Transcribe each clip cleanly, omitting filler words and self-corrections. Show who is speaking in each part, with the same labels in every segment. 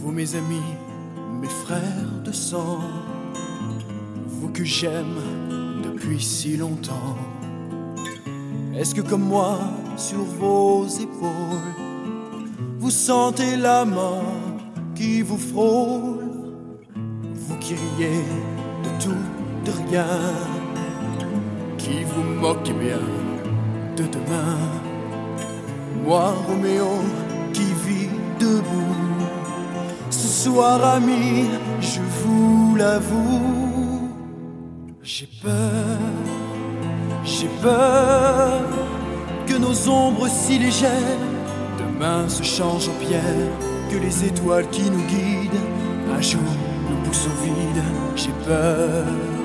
Speaker 1: Vous mes amis, mes frères de sang, vous que j'aime depuis si longtemps, est-ce que comme moi, sur vos épaules, vous sentez la mort qui vous frôle? Vous qui riez de tout, de rien, qui vous moquez bien de demain, moi Roméo qui vis debout, ce soir ami, je vous l'avoue, j'ai peur que nos ombres si légères demain se changent en pierre, que les étoiles qui nous guident un jour nous poussent au vide. J'ai peur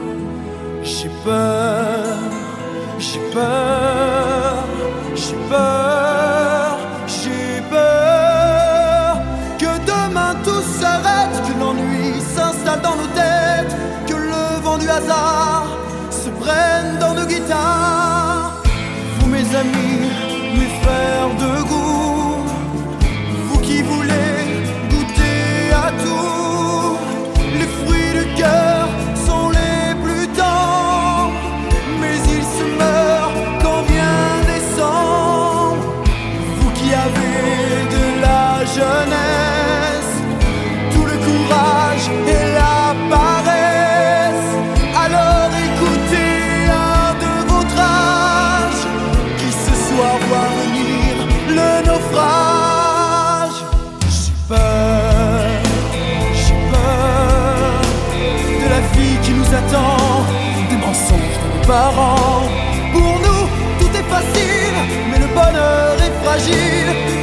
Speaker 1: que demain tout s'arrête, que l'ennui s'installe dans nos têtes, que le vent du hasard se prenne dans nos guitares. Vous mes amis, mes frères de goût, vous qui voulez goûter à tout, les fruits du cœur sont les plus tendres, mais ils se meurent quand vient décembre. Vous qui avez de la jeunesse, tout le courage et la paresse, alors écoutez un de votre âge qui ce soir voit venir le naufrage. J'ai peur de la vie qui nous attend, des mensonges de nos parents. Pour nous tout est facile, mais le bonheur est fragile.